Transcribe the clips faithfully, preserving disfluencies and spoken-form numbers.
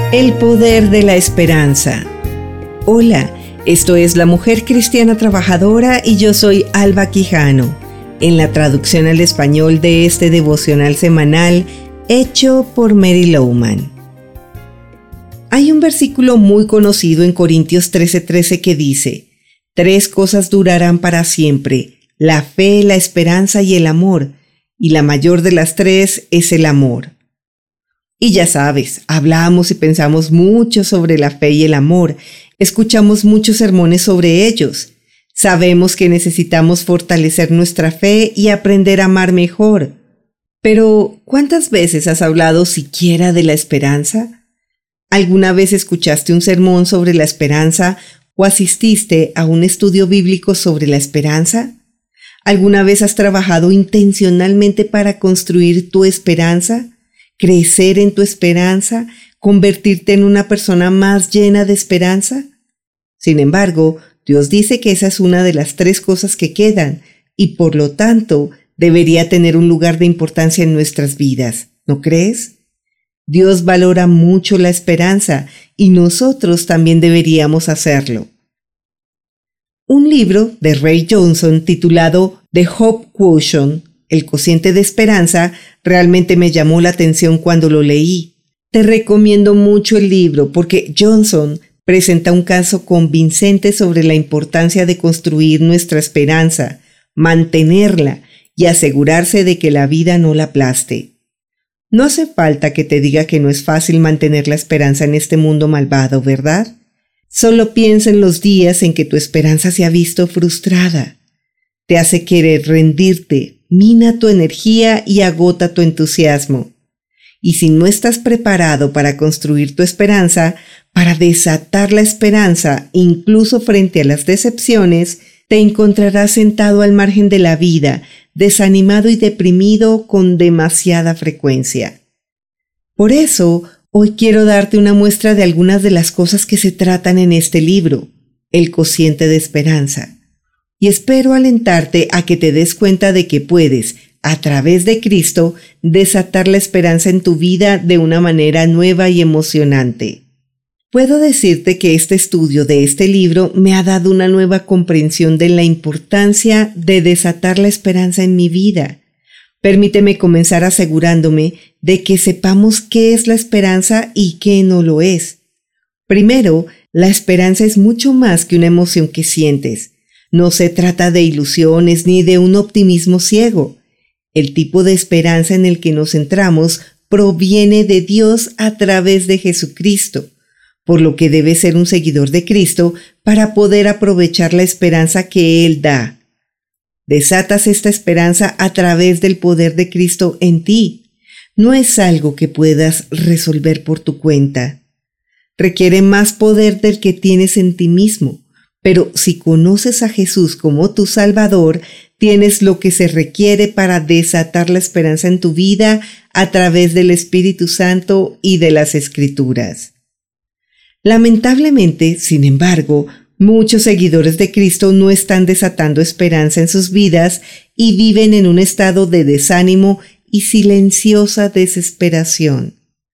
El poder de la esperanza. Hola, esto es La Mujer Cristiana Trabajadora y yo soy Alba Quijano, en la traducción al español de este devocional semanal hecho por Mary Lowman. Hay un versículo muy conocido en Corintios trece trece que dice: Tres cosas durarán para siempre, la fe, la esperanza y el amor, y la mayor de las tres es el amor. Y ya sabes, hablamos y pensamos mucho sobre la fe y el amor, escuchamos muchos sermones sobre ellos, sabemos que necesitamos fortalecer nuestra fe y aprender a amar mejor. Pero, ¿cuántas veces has hablado siquiera de la esperanza? ¿Alguna vez escuchaste un sermón sobre la esperanza o asististe a un estudio bíblico sobre la esperanza? ¿Alguna vez has trabajado intencionalmente para construir tu esperanza? ¿Crecer en tu esperanza? ¿Convertirte en una persona más llena de esperanza? Sin embargo, Dios dice que esa es una de las tres cosas que quedan y por lo tanto debería tener un lugar de importancia en nuestras vidas, ¿no crees? Dios valora mucho la esperanza y nosotros también deberíamos hacerlo. Un libro de Ray Johnson titulado The Hope Quotient, el cociente de esperanza, realmente me llamó la atención cuando lo leí. Te recomiendo mucho el libro porque Johnson presenta un caso convincente sobre la importancia de construir nuestra esperanza, mantenerla y asegurarse de que la vida no la aplaste. No hace falta que te diga que no es fácil mantener la esperanza en este mundo malvado, ¿verdad? Solo piensa en los días en que tu esperanza se ha visto frustrada. Te hace querer rendirte, mina tu energía y agota tu entusiasmo. Y si no estás preparado para construir tu esperanza, para desatar la esperanza, incluso frente a las decepciones, te encontrarás sentado al margen de la vida, desanimado y deprimido con demasiada frecuencia. Por eso, hoy quiero darte una muestra de algunas de las cosas que se tratan en este libro, El cociente de esperanza. Y espero alentarte a que te des cuenta de que puedes, a través de Cristo, desatar la esperanza en tu vida de una manera nueva y emocionante. Puedo decirte que este estudio de este libro me ha dado una nueva comprensión de la importancia de desatar la esperanza en mi vida. Permíteme comenzar asegurándome de que sepamos qué es la esperanza y qué no lo es. Primero, la esperanza es mucho más que una emoción que sientes. No se trata de ilusiones ni de un optimismo ciego. El tipo de esperanza en el que nos centramos proviene de Dios a través de Jesucristo, por lo que debes ser un seguidor de Cristo para poder aprovechar la esperanza que Él da. Desatas esta esperanza a través del poder de Cristo en ti. No es algo que puedas resolver por tu cuenta. Requiere más poder del que tienes en ti mismo. Pero si conoces a Jesús como tu Salvador, tienes lo que se requiere para desatar la esperanza en tu vida a través del Espíritu Santo y de las Escrituras. Lamentablemente, sin embargo, muchos seguidores de Cristo no están desatando esperanza en sus vidas y viven en un estado de desánimo y silenciosa desesperación.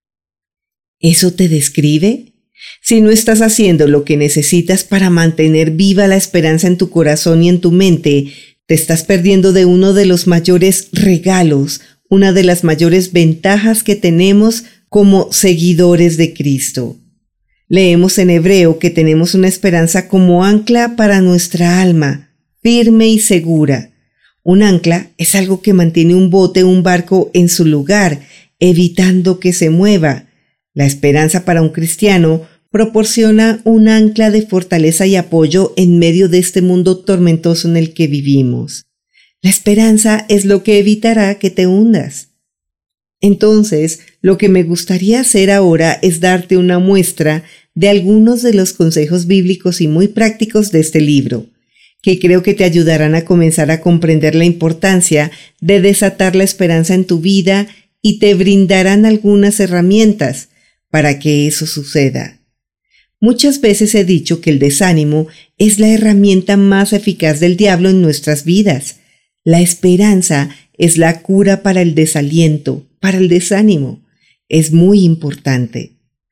¿Eso te describe? Si no estás haciendo lo que necesitas para mantener viva la esperanza en tu corazón y en tu mente, te estás perdiendo de uno de los mayores regalos, una de las mayores ventajas que tenemos como seguidores de Cristo. Leemos en hebreo que tenemos una esperanza como ancla para nuestra alma, firme y segura. Un ancla es algo que mantiene un bote o un barco en su lugar, evitando que se mueva. La esperanza para un cristiano proporciona un ancla de fortaleza y apoyo en medio de este mundo tormentoso en el que vivimos. La esperanza es lo que evitará que te hundas. Entonces, lo que me gustaría hacer ahora es darte una muestra de algunos de los consejos bíblicos y muy prácticos de este libro, que creo que te ayudarán a comenzar a comprender la importancia de desatar la esperanza en tu vida y te brindarán algunas herramientas para que eso suceda. Muchas veces he dicho que el desánimo es la herramienta más eficaz del diablo en nuestras vidas. La esperanza es la cura para el desaliento, para el desánimo. Es muy importante.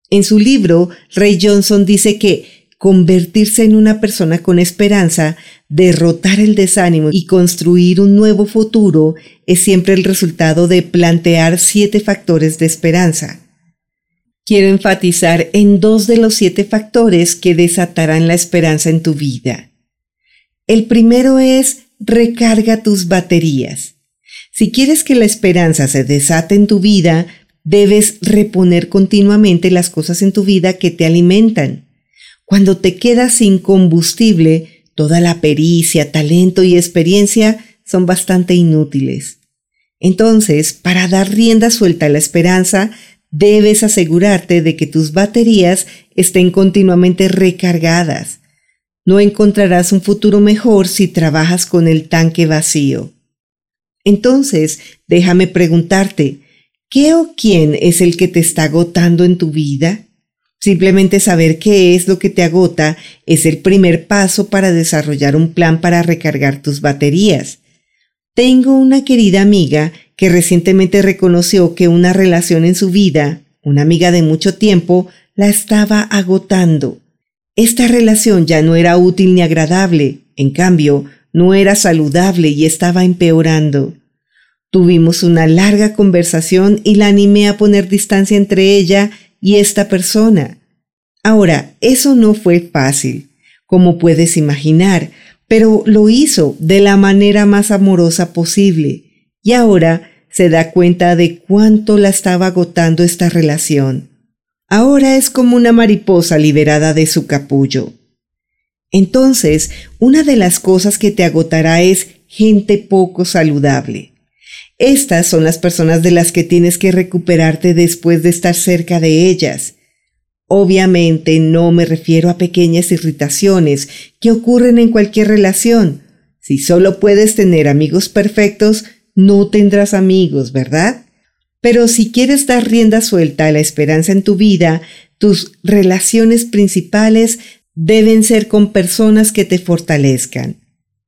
En su libro, Ray Johnson dice que convertirse en una persona con esperanza, derrotar el desánimo y construir un nuevo futuro es siempre el resultado de plantear siete factores de esperanza. Quiero enfatizar en dos de los siete factores que desatarán la esperanza en tu vida. El primero es recarga tus baterías. Si quieres que la esperanza se desate en tu vida, debes reponer continuamente las cosas en tu vida que te alimentan. Cuando te quedas sin combustible, toda la pericia, talento y experiencia son bastante inútiles. Entonces, para dar rienda suelta a la esperanza, debes asegurarte de que tus baterías estén continuamente recargadas. No encontrarás un futuro mejor si trabajas con el tanque vacío. Entonces, déjame preguntarte, ¿qué o quién es el que te está agotando en tu vida? Simplemente saber qué es lo que te agota es el primer paso para desarrollar un plan para recargar tus baterías. Tengo una querida amiga que recientemente reconoció que una relación en su vida, una amiga de mucho tiempo, la estaba agotando. Esta relación ya no era útil ni agradable, en cambio, no era saludable y estaba empeorando. Tuvimos una larga conversación y la animé a poner distancia entre ella y esta persona. Ahora, eso no fue fácil, como puedes imaginar, pero lo hizo de la manera más amorosa posible. Y ahora se da cuenta de cuánto la estaba agotando esta relación. Ahora es como una mariposa liberada de su capullo. Entonces, una de las cosas que te agotará es gente poco saludable. Estas son las personas de las que tienes que recuperarte después de estar cerca de ellas. Obviamente no me refiero a pequeñas irritaciones que ocurren en cualquier relación. Si solo puedes tener amigos perfectos, no tendrás amigos, ¿verdad? Pero si quieres dar rienda suelta a la esperanza en tu vida, tus relaciones principales deben ser con personas que te fortalezcan.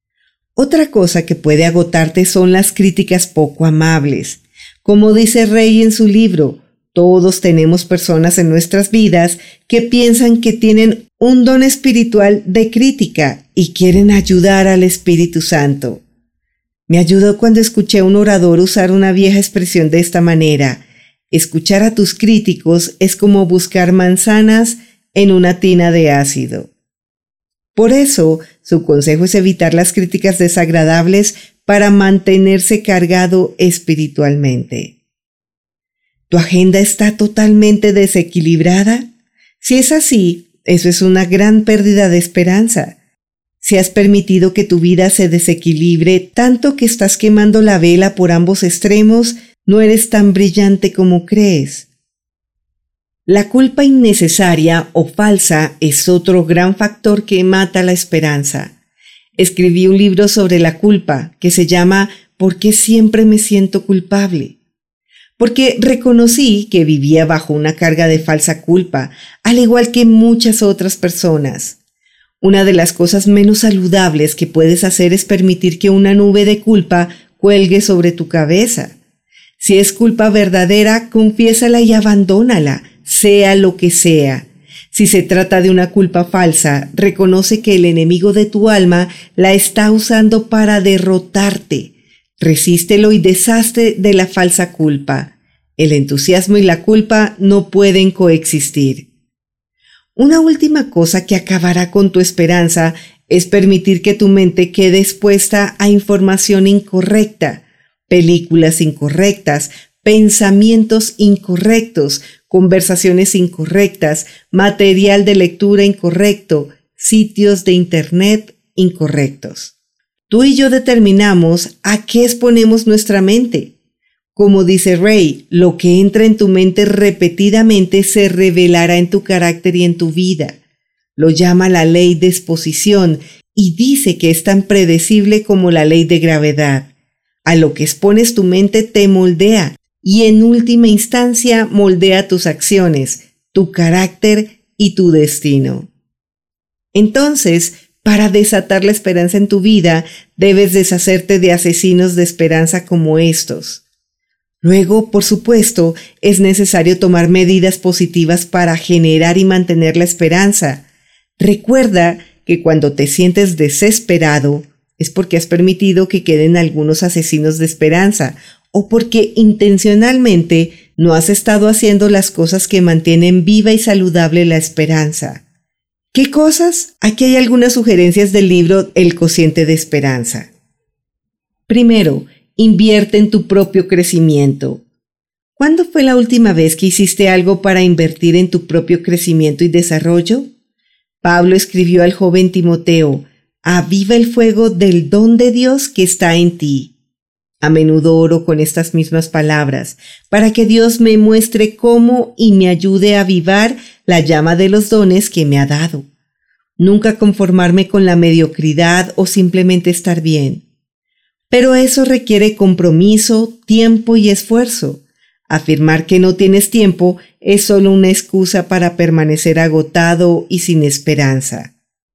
Otra cosa que puede agotarte son las críticas poco amables. Como dice Ray en su libro, todos tenemos personas en nuestras vidas que piensan que tienen un don espiritual de crítica y quieren ayudar al Espíritu Santo. Me ayudó cuando escuché a un orador usar una vieja expresión de esta manera: escuchar a tus críticos es como buscar manzanas en una tina de ácido. Por eso, su consejo es evitar las críticas desagradables para mantenerse cargado espiritualmente. ¿Tu agenda está totalmente desequilibrada? Si es así, eso es una gran pérdida de esperanza. Si has permitido que tu vida se desequilibre tanto que estás quemando la vela por ambos extremos, no eres tan brillante como crees. La culpa innecesaria o falsa es otro gran factor que mata la esperanza. Escribí un libro sobre la culpa que se llama ¿Por qué siempre me siento culpable? Porque reconocí que vivía bajo una carga de falsa culpa, al igual que muchas otras personas. Una de las cosas menos saludables que puedes hacer es permitir que una nube de culpa cuelgue sobre tu cabeza. Si es culpa verdadera, confiésala y abandónala, sea lo que sea. Si se trata de una culpa falsa, reconoce que el enemigo de tu alma la está usando para derrotarte. Resístelo y deshazte de la falsa culpa. El entusiasmo y la culpa no pueden coexistir. Una última cosa que acabará con tu esperanza es permitir que tu mente quede expuesta a información incorrecta, películas incorrectas, pensamientos incorrectos, conversaciones incorrectas, material de lectura incorrecto, sitios de internet incorrectos. Tú y yo determinamos a qué exponemos nuestra mente. Como dice Ray, lo que entra en tu mente repetidamente se revelará en tu carácter y en tu vida. Lo llama la ley de exposición y dice que es tan predecible como la ley de gravedad. A lo que expones tu mente te moldea y en última instancia moldea tus acciones, tu carácter y tu destino. Entonces, para desatar la esperanza en tu vida, debes deshacerte de asesinos de esperanza como estos. Luego, por supuesto, es necesario tomar medidas positivas para generar y mantener la esperanza. Recuerda que cuando te sientes desesperado es porque has permitido que queden algunos asesinos de esperanza o porque intencionalmente no has estado haciendo las cosas que mantienen viva y saludable la esperanza. ¿Qué cosas? Aquí hay algunas sugerencias del libro El cociente de esperanza. Primero, invierte en tu propio crecimiento. ¿Cuándo fue la última vez que hiciste algo para invertir en tu propio crecimiento y desarrollo? Pablo escribió al joven Timoteo: aviva el fuego del don de Dios que está en ti. A menudo oro con estas mismas palabras, para que Dios me muestre cómo y me ayude a avivar la llama de los dones que me ha dado. Nunca conformarme con la mediocridad o simplemente estar bien. Pero eso requiere compromiso, tiempo y esfuerzo. Afirmar que no tienes tiempo es solo una excusa para permanecer agotado y sin esperanza.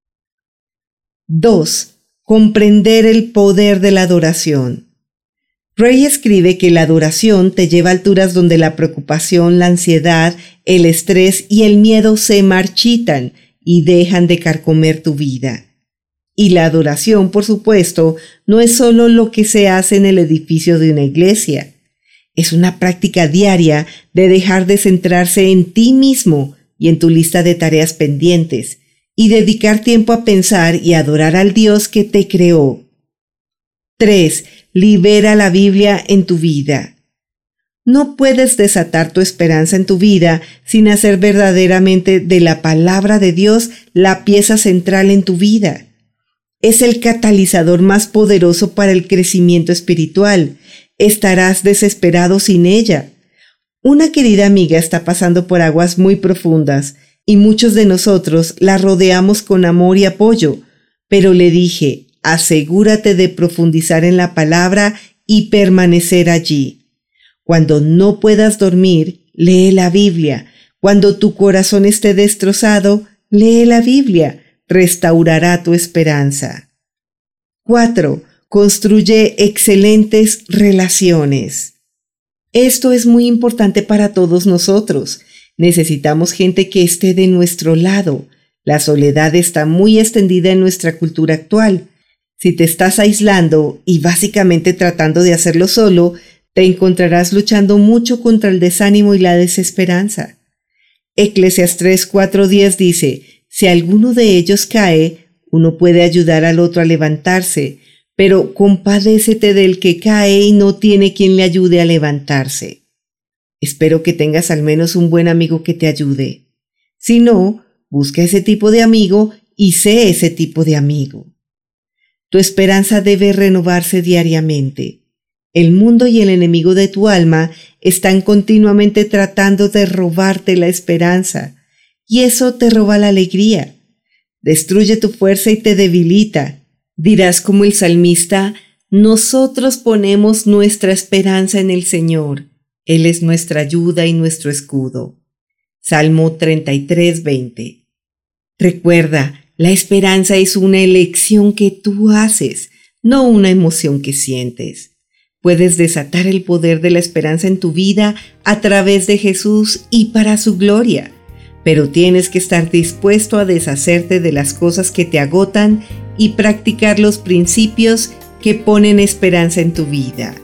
dos. Comprender el poder de la adoración. Ray escribe que la adoración te lleva a alturas donde la preocupación, la ansiedad, el estrés y el miedo se marchitan y dejan de carcomer tu vida. Y la adoración, por supuesto, no es solo lo que se hace en el edificio de una iglesia. Es una práctica diaria de dejar de centrarse en ti mismo y en tu lista de tareas pendientes y dedicar tiempo a pensar y adorar al Dios que te creó. tres. Libera la Biblia en tu vida. No puedes desatar tu esperanza en tu vida sin hacer verdaderamente de la palabra de Dios la pieza central en tu vida. Es el catalizador más poderoso para el crecimiento espiritual. Estarás desesperado sin ella. Una querida amiga está pasando por aguas muy profundas y muchos de nosotros la rodeamos con amor y apoyo, pero le dije: asegúrate de profundizar en la palabra y permanecer allí. Cuando no puedas dormir, lee la Biblia. Cuando tu corazón esté destrozado, lee la Biblia. Restaurará tu esperanza. cuatro. Construye excelentes relaciones. Esto es muy importante para todos nosotros. Necesitamos gente que esté de nuestro lado. La soledad está muy extendida en nuestra cultura actual. Si te estás aislando y básicamente tratando de hacerlo solo, te encontrarás luchando mucho contra el desánimo y la desesperanza. Eclesiastés cuatro diez dice: si alguno de ellos cae, uno puede ayudar al otro a levantarse, pero compadécete del que cae y no tiene quien le ayude a levantarse. Espero que tengas al menos un buen amigo que te ayude. Si no, busca ese tipo de amigo y sé ese tipo de amigo. Tu esperanza debe renovarse diariamente. El mundo y el enemigo de tu alma están continuamente tratando de robarte la esperanza, y eso te roba la alegría. Destruye tu fuerza y te debilita. Dirás como el salmista: nosotros ponemos nuestra esperanza en el Señor. Él es nuestra ayuda y nuestro escudo. Salmo treinta y tres veinte. Recuerda, la esperanza es una elección que tú haces, no una emoción que sientes. Puedes desatar el poder de la esperanza en tu vida a través de Jesús y para su gloria, pero tienes que estar dispuesto a deshacerte de las cosas que te agotan y practicar los principios que ponen esperanza en tu vida.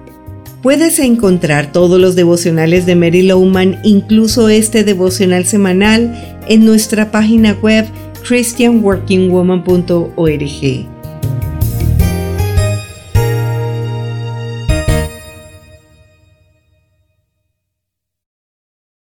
Puedes encontrar todos los devocionales de Mary Lowman, incluso este devocional semanal, en nuestra página web christian working woman punto org.